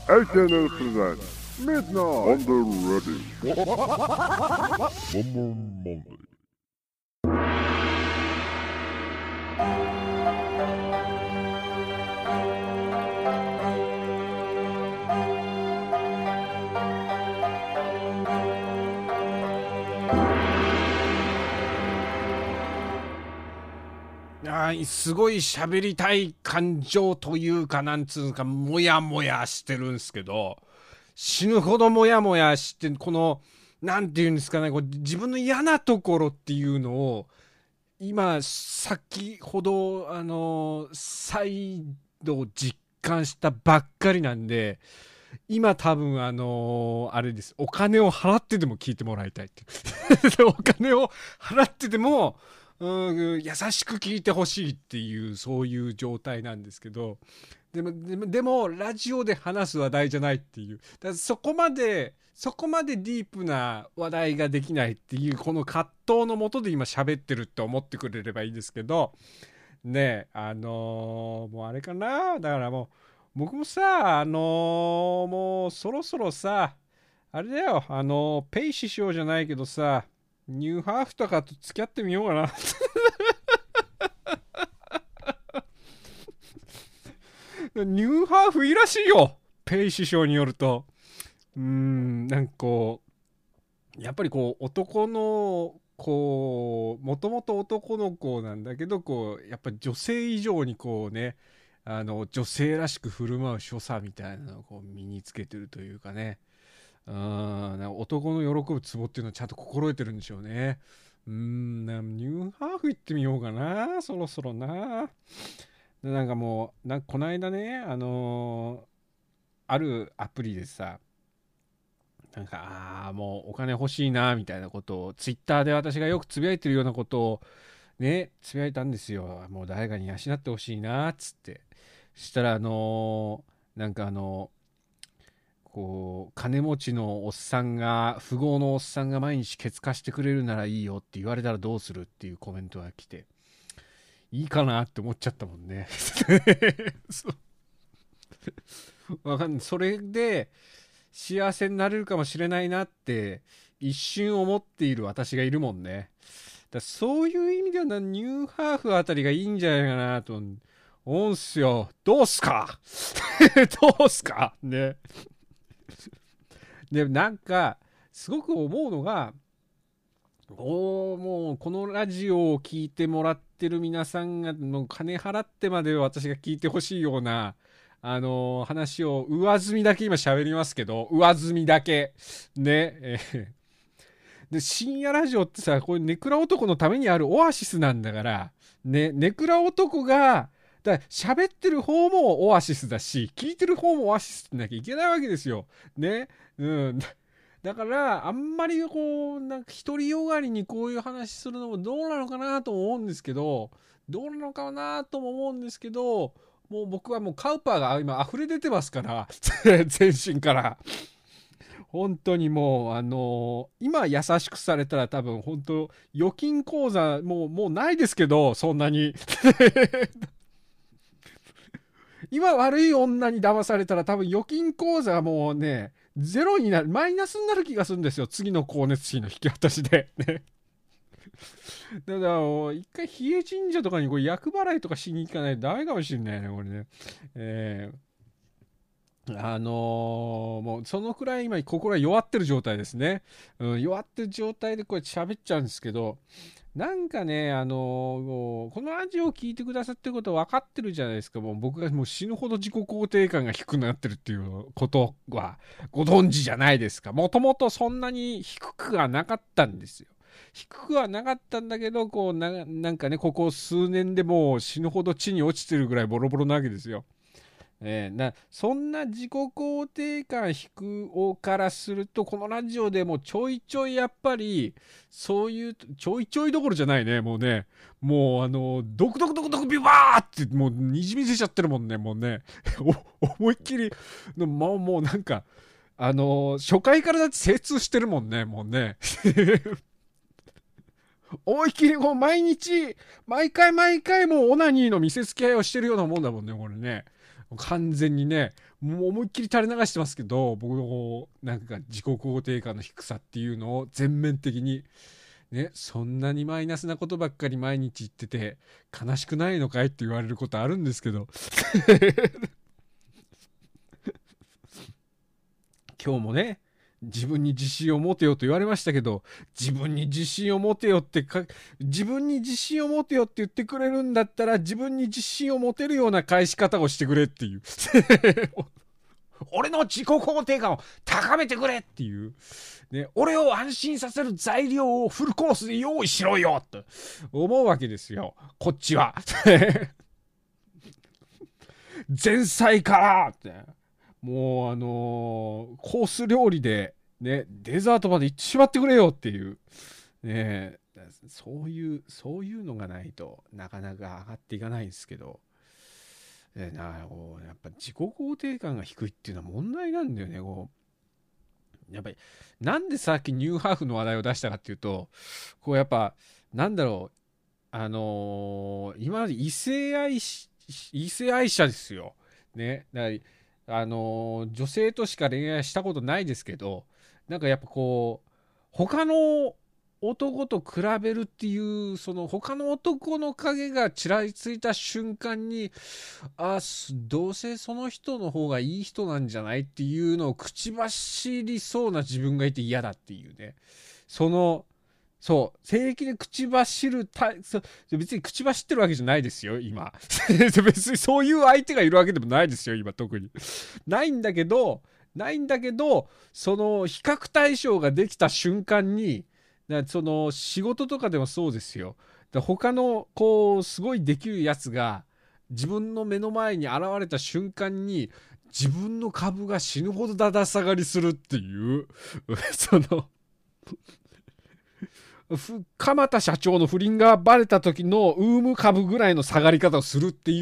SNL presents Midnight on the Radio. One more Monday. すごい喋りたい感情というかなんつうかモヤモヤしてるんですけど、死ぬほどモヤモヤして、このなんていうんですかね、こう自分の嫌なところっていうのを今先ほど再度実感したばっかりなんで、今多分あれです、お金を払ってでも聞いてもらいたいってお金を払ってでも優しく聞いてほしいっていう、そういう状態なんですけど、でもラジオで話す話題じゃないっていう、だからそこまでディープな話題ができないっていう、この葛藤のもとで今喋ってるって思ってくれればいいですけどね。もうあれかな、だからもう僕もさ、もうそろそろさ、あれだよ、ペイ師匠じゃないけどさ、ニューハーフとかと付き合ってみようかなニューハーフいいらしいよ、ペイ師匠によると。なんかこうやっぱりこう男のこうもともと男の子なんだけど、こうやっぱり女性以上にこうね、女性らしく振る舞う所作みたいなのをこう身につけてるというかね。なんか男の喜ぶツボっていうのをちゃんと心得てるんでしょうね。なんニューハーフ行ってみようかな、そろそろな。でなんかもうこの間ね、あるアプリでさ、なんかもうお金欲しいなみたいなことをツイッターで私がよくつぶやいてるようなことをねつぶやいたんですよ。もう誰かに養ってほしいなっつって。そしたらなんかこう金持ちのおっさんが、富豪のおっさんが毎日ケツ貸してくれるならいいよって言われたらどうするっていうコメントが来て、いいかなって思っちゃったもんねわかんない、それで幸せになれるかもしれないなって一瞬思っている私がいるもんね。だそういう意味ではニューハーフあたりがいいんじゃないかなと思うんすよ。どうすかどうすかね。でなんかすごく思うのが、もうこのラジオを聞いてもらってる皆さんがの金払ってまで私が聞いてほしいような話を上積みだけ今喋りますけど、上積みだけね、で深夜ラジオってさ、こういうネクラ男のためにあるオアシスなんだからね。ネクラ男がだ喋ってる方もオアシスだし、聞いてる方もオアシスってなきゃいけないわけですよね。だからあんまりこうなんか独りよがりにこういう話するのもどうなのかなと思うんですけど、もう僕はもうカウパーが今溢れ出てますから全身から本当にもう今優しくされたら多分本当預金口座もうないですけど、そんなに今悪い女に騙されたら多分預金口座もうねゼロになる、マイナスになる気がするんですよ、次の光熱費の引き渡しでね。だから一回比叡神社とかにこう厄払いとかしに行かないとダメかもしれないねこれね。もうそのくらい今心が弱ってる状態ですね。弱ってる状態でこうやって喋っちゃうんですけど、なんかねこのラジオを聞いてくださってること分かってるじゃないですか。もう僕がもう死ぬほど自己肯定感が低くなってるっていうことはご存知じゃないですか。もともとそんなに低くはなかったんですよ。低くはなかったんだけど、こうなんかね、ここ数年でもう死ぬほど地に落ちてるぐらいボロボロなわけですよ。そんな自己肯定感低おからすると、このラジオでもちょいちょいやっぱりそういうちょいちょいどころじゃないね、もうね、もうドクドクドクドクビバーってもうにじみ出ちゃってるもんね、もうね思いっきりもうなんか初回からだって精通してるもんね、もうね思いっきりこう毎日毎回もうオナニーの見せつけ合いをしてるようなもんだもんね、これね。 完全にね、もう思いっきり垂れ流してますけど、僕のなんか自己肯定感の低さっていうのを全面的に、ね、そんなにマイナスなことばっかり毎日言ってて悲しくないのかいって言われることあるんですけど今日もね、自分に自信を持てよと言われましたけど、自分に自信を持てよって自分に自信を持てよって言ってくれるんだったら、自分に自信を持てるような返し方をしてくれっていう俺の自己肯定感を高めてくれっていう、ね、俺を安心させる材料をフルコースで用意しろよって思うわけですよ、こっちは前菜からってもうコース料理でね、デザートまで行ってしまってくれよっていうね、そういうのがないとなかなか上がっていかないんですけど、やっぱ自己肯定感が低いっていうのは問題なんだよね。やっぱりなんでさっきニューハーフの話題を出したかっていうと、やっぱなんだろう、今まで異性愛者ですよね。だから女性としか恋愛したことないですけど、なんかやっぱ他の男と比べるっていう、その他の男の影がちらついた瞬間に、どうせその人の方がいい人なんじゃないっていうのを口走りそうな自分がいて嫌だっていうね。平気で口走る別に口走ってるわけじゃないですよ今別にそういう相手がいるわけでもないですよ今、特にないんだけど、その比較対象ができた瞬間に、その仕事とかでもそうですよ。他のすごいできるやつが自分の目の前に現れた瞬間に、自分の株が死ぬほどだだ下がりするっていうその鎌田社長の不倫がバレた時のウーム株ぐらいの下がり方をするっていう、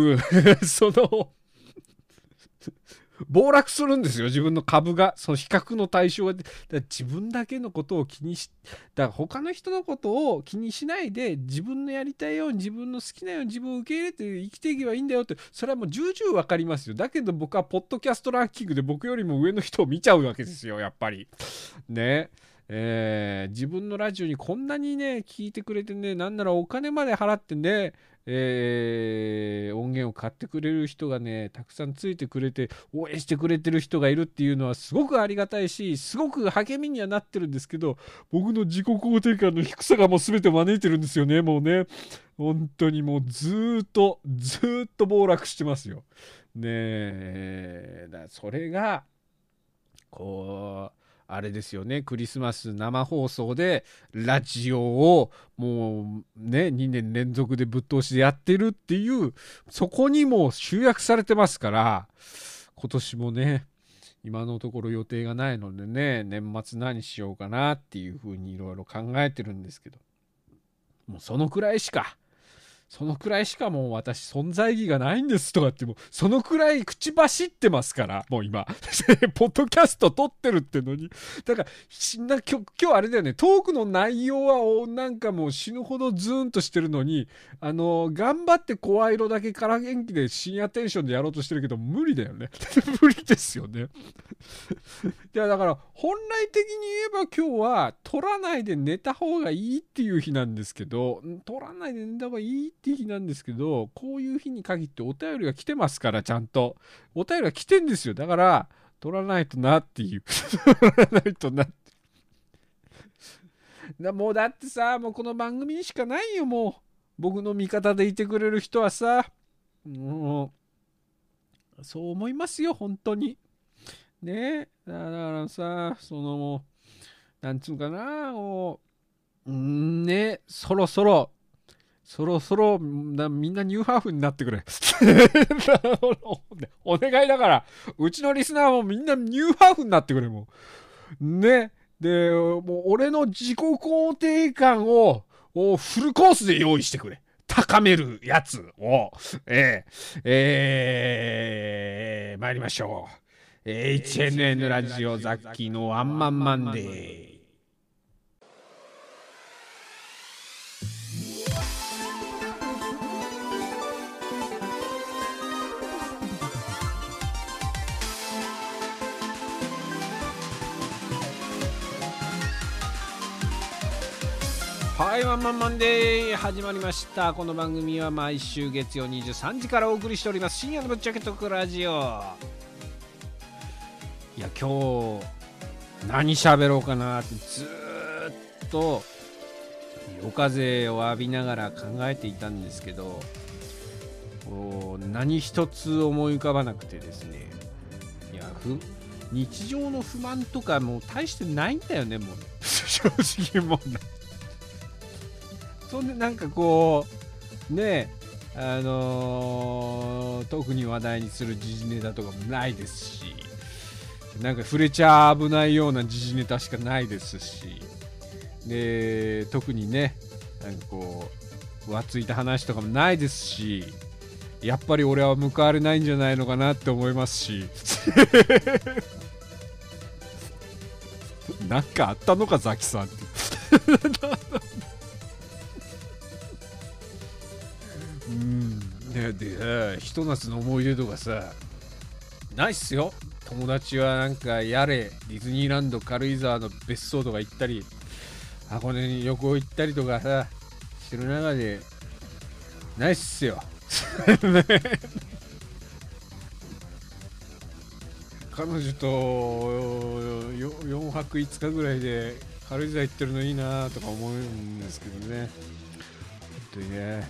暴落するんですよ、自分の株が。その比較の対象が。自分だけのことを気にし、だから他の人のことを気にしないで、自分のやりたいように、自分の好きなように自分を受け入れて生きていけばいいんだよって、それはもう重々わかりますよ。だけど僕はポッドキャストランキングで僕よりも上の人を見ちゃうわけですよ、やっぱり。ね。自分のラジオにこんなにね聞いてくれてね、なんならお金まで払ってね、音源を買ってくれる人がねたくさんついてくれて応援してくれてる人がいるっていうのはすごくありがたいし、すごく励みにはなってるんですけど、僕の自己肯定感の低さがもう全て招いてるんですよね。もうね、本当にもうずーっと暴落してますよね。それがあれですよね、クリスマス生放送でラジオをもうね2年連続でぶっ通しでやってるっていう、そこにも集約されてますから、今年もね今のところ予定がないのでね、年末何しようかなっていうふうにいろいろ考えてるんですけど、もうそのくらいしかもう私存在意義がないんですとかって、もうそのくらい口走ってますから、もう今ポッドキャスト撮ってるってのに、だから今日あれだよね、トークの内容はなんかもう死ぬほどズーンとしてるのに、頑張って声色だけから元気で深夜テンションでやろうとしてるけど無理だよね無理ですよねいやだから本来的に言えば今日は撮らないで寝た方がいいっていう日なんですけど、撮らないで寝た方がいいっていう日なんですけど、こういう日に限ってお便りが来てますから、ちゃんとお便りが来てんですよ。だから撮らないとなっていう撮らないとなってもうだってさ、もうこの番組にしかないよ。もう僕の味方でいてくれる人はさ、もうそう思いますよ本当にね。だからさ、なんつうかな、ね、そろそろみんなニューハーフになってくれお願いだから、うちのリスナーもみんなニューハーフになってくれ。もうね。でもう俺の自己肯定感をフルコースで用意してくれ、高めるやつを参りましょう。HNN ラジオザッキーのワンマンマンデー。 はい、ワンマンマンデー始まりました。この番組は毎週月曜23時からお送りしております深夜のぶっちゃけトークラジオ。いや、今日何喋ろうかなってずっと夜風を浴びながら考えていたんですけど、何一つ思い浮かばなくてですね。いや、日常の不満とかもう大してないんだよね、もう正直もうそんでなんかこうね、特に話題にする時事ネタとかもないですし、なんか触れちゃ危ないような時事ネタしかないですし、で特にね、なんかこう浮ついた話とかもないですし、やっぱり俺は報われないんじゃないのかなって思いますしなんかあったのかザキさんってでひと夏の思い出とかさないっすよ。友達はなんかやれディズニーランド軽井沢の別荘とか行ったり、箱根に旅行行ったりとかさしてる中でないっすよ彼女と4泊5日ぐらいで軽井沢行ってるのいいなとか思うんですけどね。本当にね、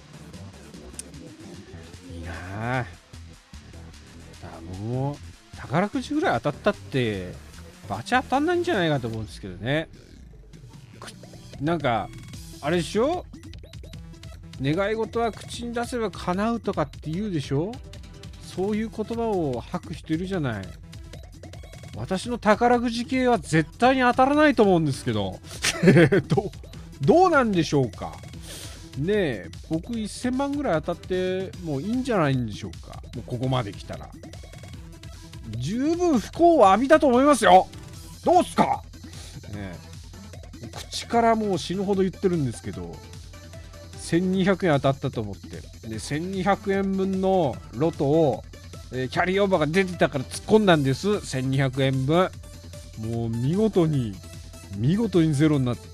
いいなあ。僕も宝くじぐらい当たったってバチ当たんないんじゃないかと思うんですけどね。なんかあれでしょ、願い事は口に出せば叶うとかって言うでしょ。そういう言葉を吐く人いるじゃない。私の宝くじ系は絶対に当たらないと思うんですけどどうなんでしょうかね。え、僕1000万ぐらい当たってもういいんじゃないんでしょうか。もうここまで来たら十分不幸を浴びたと思いますよ。どうすか、ね、口からもう死ぬほど言ってるんですけど、1200円当たったと思って、で1200円分のロトを、キャリーオーバーが出てたから突っ込んだんです。1200円分もう見事にゼロになって、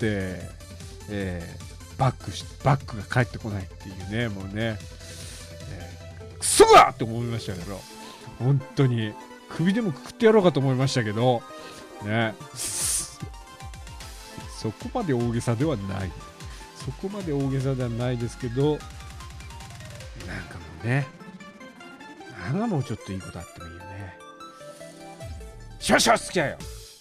バックが返ってこないっていうね。もうね、クソだって思いましたけど、本当に首でもくくってやろうかと思いましたけどね。そこまで大げさではないですけど、なんかもうね、なんかもうちょっといいことあってもいいよね。少々付き合いよ。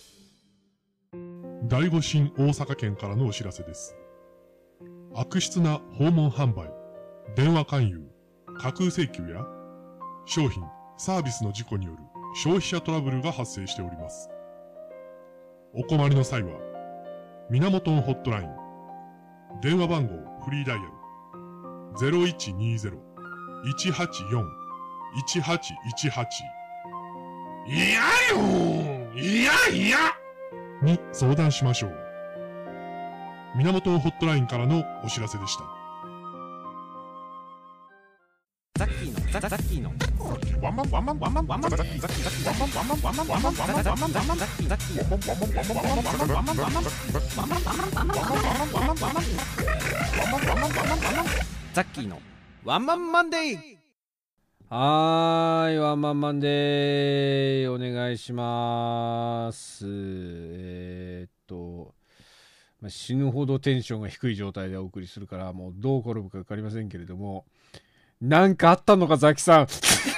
第五神大阪県からのお知らせです。悪質な訪問販売、電話勧誘、架空請求や商品、サービスの事故による消費者トラブルが発生しております。お困りの際は、源ホットライン、電話番号フリーダイヤル 0120-184-1818 いやに相談しましょう。源ホットラインからのお知らせでした。 ザッキーのワンマンマンデー。はーい、ワンマンマンデーお願いします。死ぬほどテンションが低い状態でお送りするから、もうどう転ぶか分かりませんけれども、なんかあったのかザキさん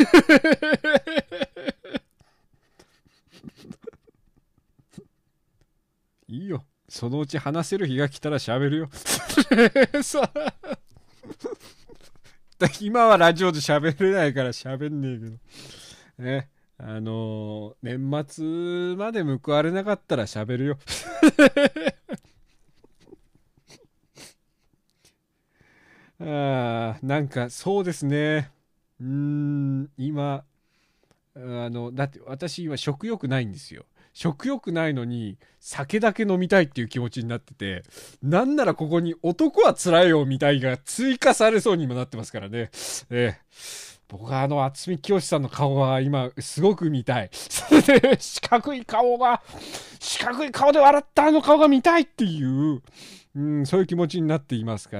いいよ、そのうち話せる日が来たら喋るよさ今はラジオで喋れないから喋んねえけどね。年末まで報われなかったら喋るよなんかそうですね。今だって私今食欲ないんですよ。食欲ないのに酒だけ飲みたいっていう気持ちになってて、なんならここに男はつらいよみたいが追加されそうにもなってますからね。 僕は渥美清さんの顔は今すごく見たい。四角い顔で笑ったあの顔が見たいっていう、そういう気持ちになっていますから、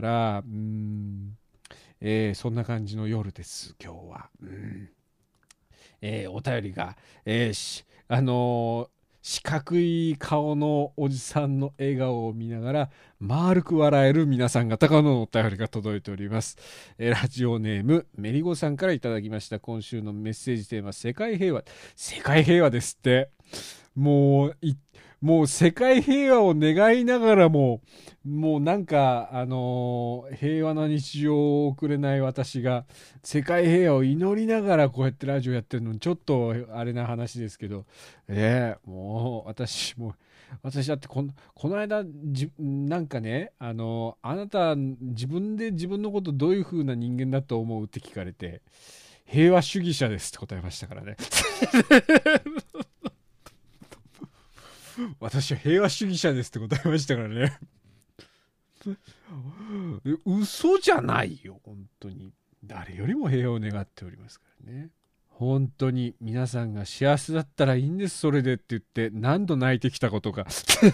そんな感じの夜です今日は。お便りが、四角い顔のおじさんの笑顔を見ながら丸く笑える皆さん方からのお便りが届いております。ラジオネームメリゴさんからいただきました。今週のメッセージテーマ、世界平和。世界平和ですって。もう世界平和を願いながらもなんか平和な日常を送れない私が世界平和を祈りながらこうやってラジオやってるのにちょっとあれな話ですけど、もう私だってこの間なんかね、あなた自分で自分のことどういう風な人間だと思うって聞かれて、平和主義者ですって答えましたからね。私は平和主義者ですって答えましたからね。嘘じゃないよ本当に。誰よりも平和を願っておりますからね。本当に皆さんが幸せだったらいいんです、それでって言って何度泣いてきたことか。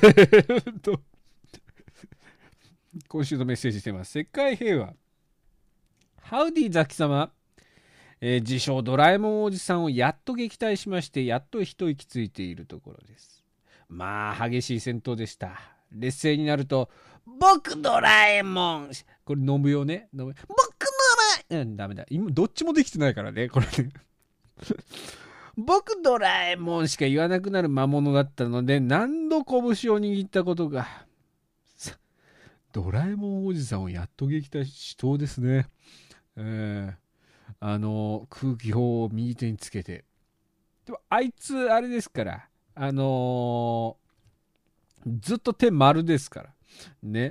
今週のメッセージテーマ、世界平和。ハウディザキ様、自称ドラえもんおじさんをやっと撃退しまして、やっと一息ついているところです。まあ激しい戦闘でした。劣勢になると、僕ドラえもん、これ飲むよね、僕ドラえもん、ダメだ、今どっちもできてないからねこれね。僕ドラえもんしか言わなくなる魔物だったので、何度拳を握ったことが。ドラえもんおじさんをやっと撃退しそうですね。空気砲を右手につけて。でもあいつあれですから、ずっと手丸ですからね。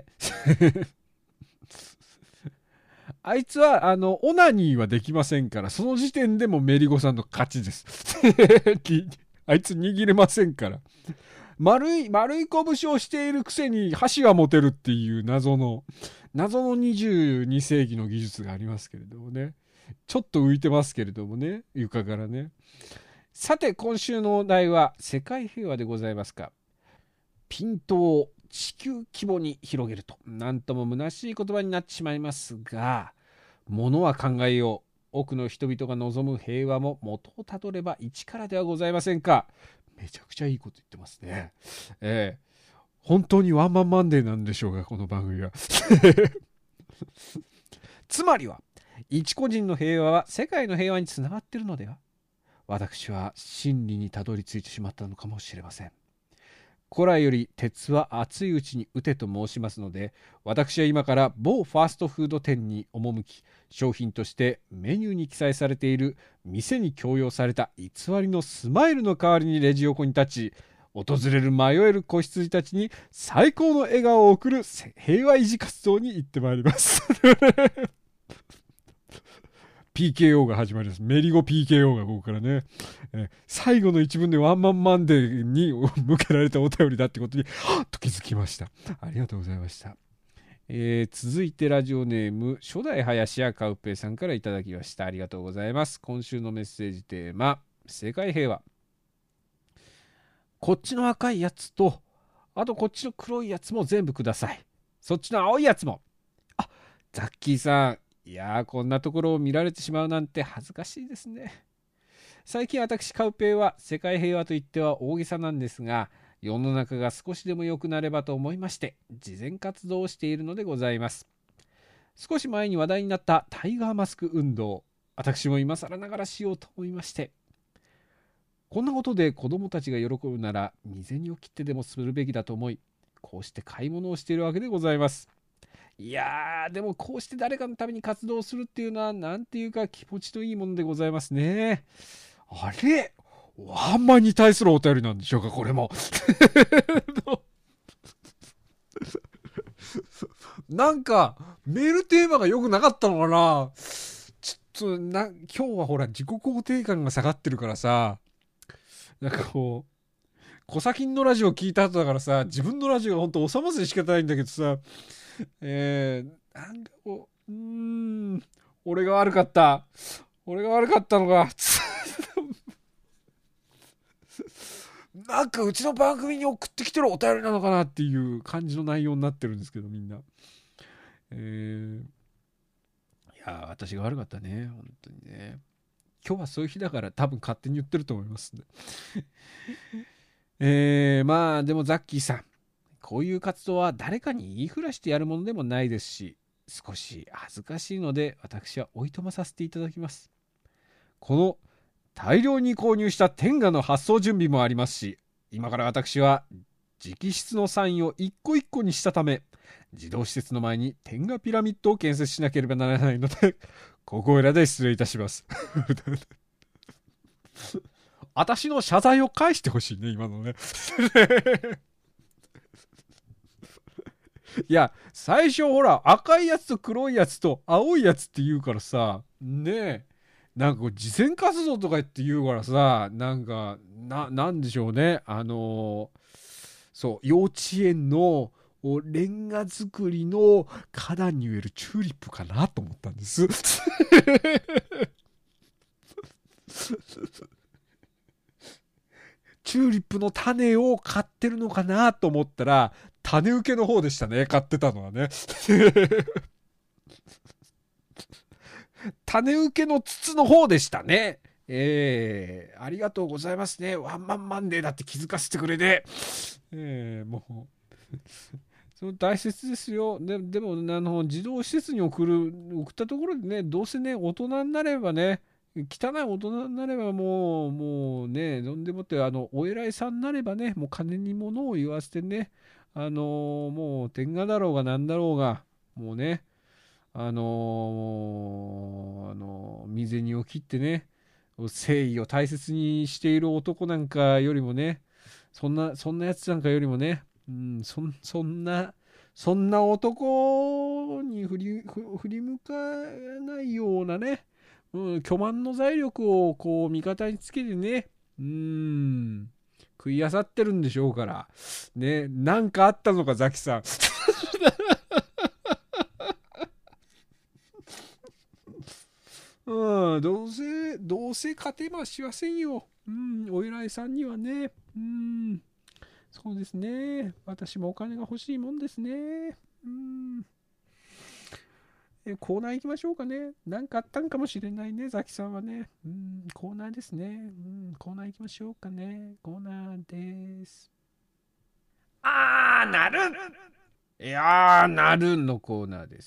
あいつはオナニーはできませんから、その時点でもメリゴさんの勝ちです。あいつ握れませんから。丸い拳をしているくせに箸は持てるっていう謎の22世紀の技術がありますけれどもね。ちょっと浮いてますけれどもね、床からね。さて今週のお題は世界平和でございますか。ピントを地球規模に広げるとなんとも虚しい言葉になってしまいますが、ものは考えよう。多くの人々が望む平和も元をたどれば一からではございませんか。めちゃくちゃいいこと言ってますね。本当にワンマンマンデーなんでしょうかこの番組は。つまりは一個人の平和は世界の平和につながっているのでは。私は真理にたどり着いてしまったのかもしれません。古来より鉄は熱いうちに打てと申しますので、私は今から某ファーストフード店に赴き、商品としてメニューに記載されている店に強要された偽りのスマイルの代わりにレジ横に立ち、訪れる迷える子羊たちに最高の笑顔を送る平和維持活動に行ってまいります。PKO が始まります。メリゴ PKO がここからね、最後の一文でワンマンマンデーに向けられたお便りだってことにはっと気づきました。ありがとうございました。続いてラジオネーム初代林家カウペイさんからいただきました。ありがとうございます。今週のメッセージテーマ、世界平和。こっちの赤いやつと、あとこっちの黒いやつも全部ください。そっちの青いやつも。あ、ザッキーさん、いやー、こんなところを見られてしまうなんて恥ずかしいですね。最近私カウペイは世界平和といっては大げさなんですが、世の中が少しでも良くなればと思いまして慈善活動をしているのでございます。少し前に話題になったタイガーマスク運動、私も今更ながらしようと思いまして、こんなことで子供たちが喜ぶなら身銭を切ってでもするべきだと思い、こうして買い物をしているわけでございます。いやー、でもこうして誰かのために活動するっていうのはなんていうか気持ちのいいものでございますね。あれ、ワンマンに対するお便りなんでしょうかこれも。なんかメールテーマが良くなかったのかな。ちょっと今日はほら自己肯定感が下がってるからさ、なんかこう小先のラジオ聞いた後だからさ、自分のラジオがほんとおさませしかないんだけどさ、なんかこう、俺が悪かった。 俺が悪かったのか。なんかうちの番組に送ってきてるお便りなのかなっていう感じの内容になってるんですけど、みんな。いや私が悪かったね、本当にね。今日はそういう日だから多分勝手に言ってると思いますね。まあでもザッキーさん、こういう活動は誰かに言いふらしてやるものでもないですし、少し恥ずかしいので私はおいとまさせていただきます。この大量に購入した天下の発送準備もありますし、今から私は直筆のサインを一個一個にしたため、児童施設の前に天下ピラミッドを建設しなければならないので、ここいらで失礼いたします。私の謝罪を返してほしいね、今のね。いや、最初ほら、赤いやつと黒いやつと青いやつって言うからさ、ねえ、なんかこう、慈善活動とかって言うからさ、なんか、なんでしょうね、そう、幼稚園のレンガ作りの花壇に植えるチューリップかなと思ったんです。チューリップの種を買ってるのかなと思ったら、種受けの方でしたね、買ってたのはね。種受けの筒の方でしたね。ありがとうございますね。ワンマンマンデーだって気づかせてくれて。もうその大切ですよ。でも児童施設に送ったところでね、どうせね、大人になればね、汚い大人になればもうね、どんでもってお偉いさんになればね、もう金に物を言わせてね、もう天下だろうがなんだろうが、もうね、身銭を切ってね、誠意を大切にしている男なんかよりもね、そんなやつなんかよりもね、そんな男に振り向かないようなね、巨万の財力をこう味方につけてね、食いあさってるんでしょうからね。なんかあったのかザキさん。どうせ勝てはしませんよ。お偉いさんにはね。そうですね。私もお金が欲しいもんですね。コーナー行きましょうかね。なんかあったんかもしれないね、ザキさんはね。コーナーですね。コーナー行きましょうかね。コーナーです。なるいやー、なるのコーナーです。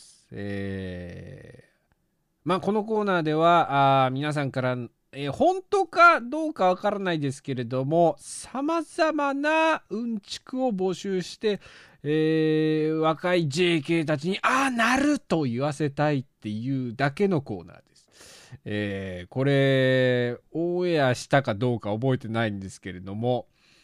まあこのコーナーでは皆さんから、本当かどうかわからないですけれども、さまざまなうんちくを募集して、若い JK たちになると言わせたいっていうだけのコーナーです。これオンエアしたかどうか覚えてないんですけれども、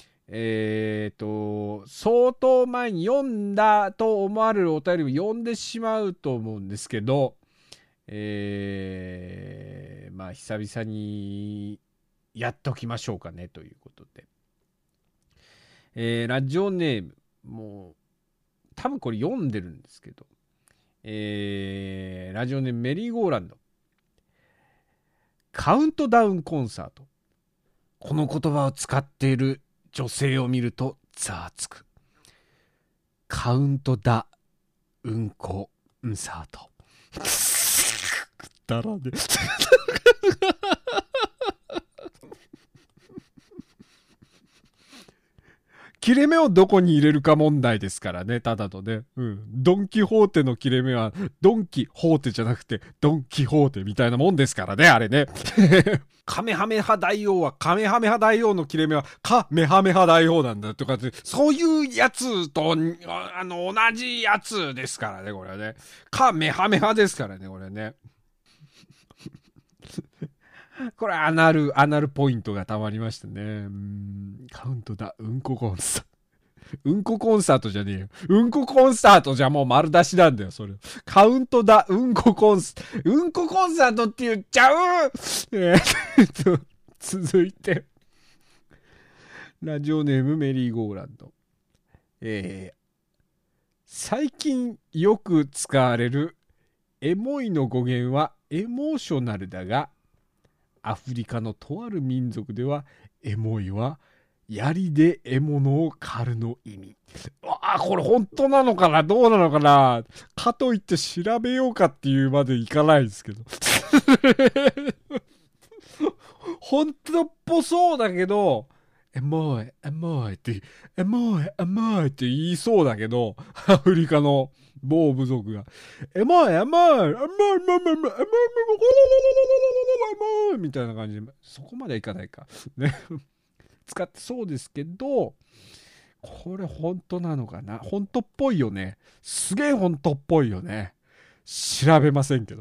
相当前に読んだと思われるお便りを読んでしまうと思うんですけど、まあ久々にやっときましょうかねということで、ラジオネーム、もう多分これ読んでるんですけど、ラジオネームメリーゴーランド、カウントダウンコンサート。この言葉を使っている女性を見るとざわつく。カウントダうんこんサート。だらね。切れ目をどこに入れるか問題ですからね、ただのね。ドンキホーテの切れ目は、ドンキホーテじゃなくて、ドンキホーテみたいなもんですからね、あれね。カメハメハ大王は、カメハメハ大王の切れ目は、カメハメハ大王なんだとかって、そういうやつと、同じやつですからね、これはね。カメハメハですからね、これね。これアナルポイントがたまりましたね。カウントだ、うんこコンサート。うんこコンサートじゃねえよ。うんこコンサートじゃもう丸出しなんだよ、それ。カウントだ、うんこコンサートって言っちゃう。続いて。ラジオネームメリーゴーランド。最近よく使われるエモいの語源はエモーショナルだが、 アフリカのとある民族ではエモいは槍で獲物を狩るの意味。これ本当なのかな、どうなのかな、かといって調べようかっていうまでいかないですけど本当っぽそうだけど、エモいエモいってエモいエモいって言いそうだけど、アフリカの某部族がエモいエモいエモいエモいエモいエモいエモいみたいな感じで、そこまではいかないかね使ってそうですけど、これ本当なのかな、本当っぽいよね、すげえ本当っぽいよね、調べませんけど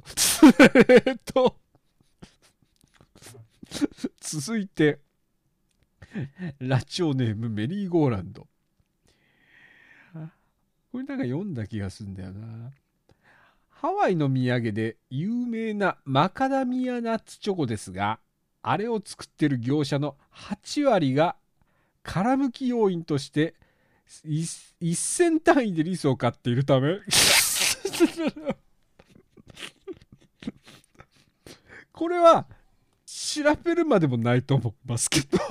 続いてラジオネームメリーゴーランド。これなんか読んだ気がするんだよな。ハワイの土産で有名なマカダミアナッツチョコですが、あれを作ってる業者の8割が殻むき要因として1000単位でリスを買っているためこれは調べるまでもないと思いますけど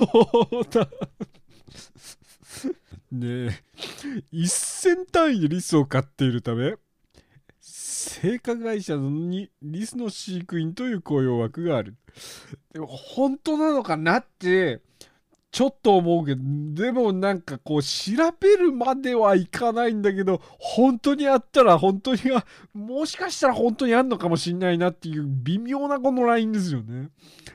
ねえ、1000単位でリスを飼っているため、製菓会社にリスの飼育員という雇用枠がある。でも本当なのかなってちょっと思うけど、でもなんかこう調べるまではいかないんだけど、本当にあったら本当にもしかしたら本当にあんのかもしんないなっていう微妙なこのラインですよね。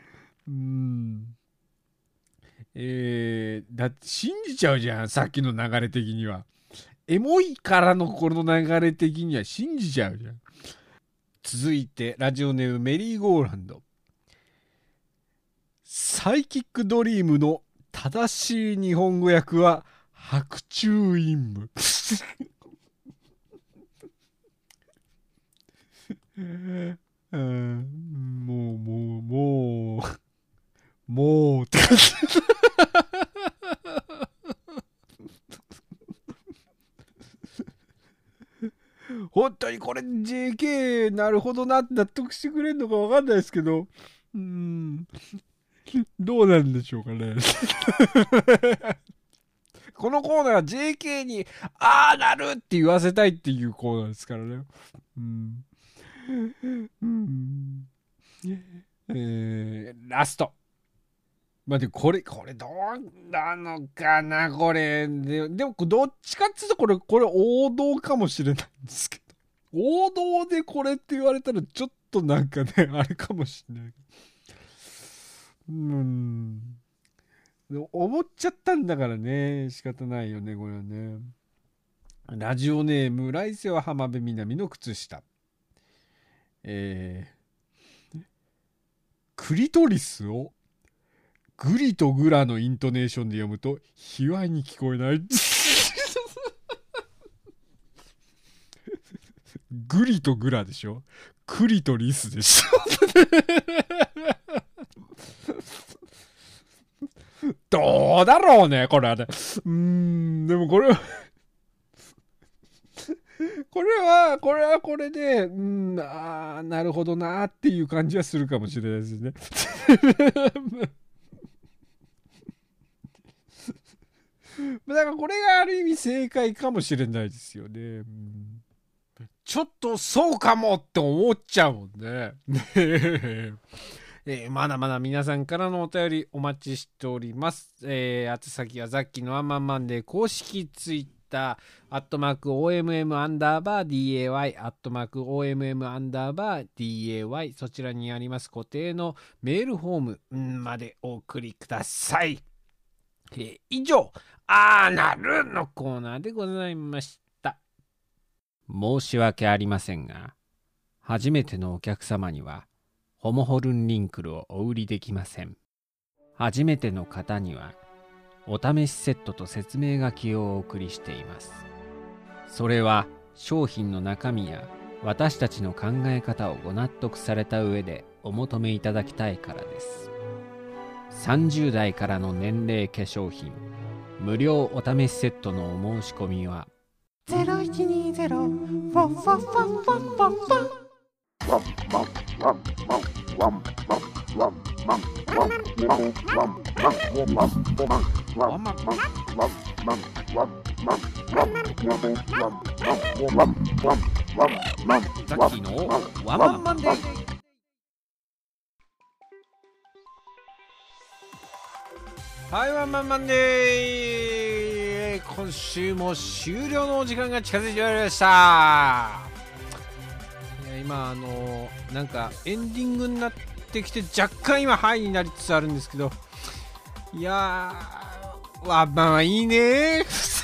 だって信じちゃうじゃん、さっきの流れ的には。エモいからのこの流れ的には信じちゃうじゃん。続いてラジオネームメリーゴーランド。サイキックドリームの正しい日本語訳は白昼陰夢もうって感じ本当にこれ JK なるほどなって納得してくれるのか分かんないですけど、どうなんでしょうかねこのコーナーは JK になるって言わせたいっていうコーナーですからね。ラスト。待って、これどうなのかな、これ。でも、どっちかっていうと、これ王道かもしれないんですけど。王道でこれって言われたら、ちょっとなんかね、あれかもしれない。思っちゃったんだからね、仕方ないよね、これはね。ラジオネーム、来世は浜辺美波の靴下。クリトリスをグリとグラのイントネーションで読むと卑猥に聞こえないグリとグラでしょ、クリとリスでしょどうだろうね、これはね。でもこれはこれで、なるほどなっていう感じはするかもしれないですね。だからこれがある意味正解かもしれないですよね。ちょっとそうかもって思っちゃうもんね。まだまだ皆さんからのお便りお待ちしております。宛先はザッキーのワンマンマンデー公式ツイッター@OMM_DAY @OMM_DAY そちらにあります固定のメールフォームまでお送りください。以上、なるのコーナーでございました。申し訳ありませんが、初めてのお客様にはホモホルンリンクルをお売りできません。初めての方にはお試しセットと説明書きをお送りしています。それは商品の中身や私たちの考え方をご納得された上でお求めいただきたいからです。30代からの年齢化粧品無料お試しセットのお申し込みは 0120-44444 ザッキーのワンマンマンデー。はい、ワンマンマンデー。今週も終了のお時間が近づいてまいりました。いや今なんかエンディングになってきて若干今ハイになりつつあるんですけど、いやーワンマンはいいね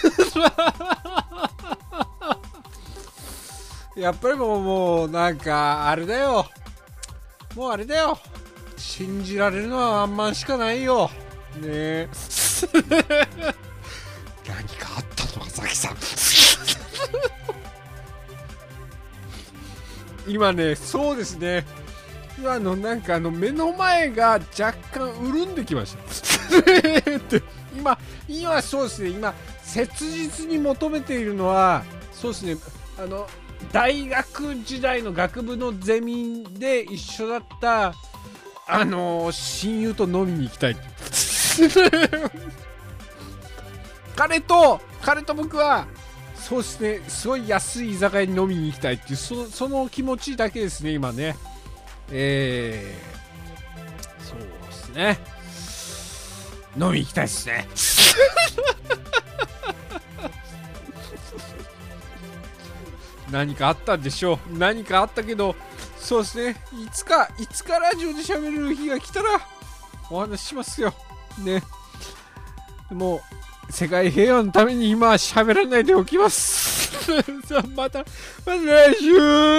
やっぱりもうなんかあれだよ、もうあれだよ、信じられるのはワンマンしかないよねえ何かあったのかザキさん今ね、そうですね、今なんか目の前が若干潤んできました今そうですね、今切実に求めているのはそうですね、大学時代の学部のゼミで一緒だった親友と飲みに行きたい彼と僕はそうですね、すごい安い居酒屋に飲みに行きたいっていうその気持ちだけですね今ね。そうですね、飲み行きたいですね何かあったんでしょう、何かあったけど、そうですね、いつかラジオで喋れる日が来たらお話ししますよね。もう世界平和のために今は喋らないでおきますさあまた来週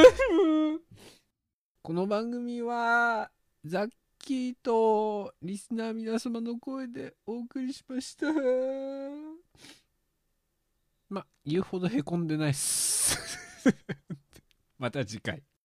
この番組はザッキーとリスナー皆様の声でお送りしました言うほどへこんでないっすまた次回。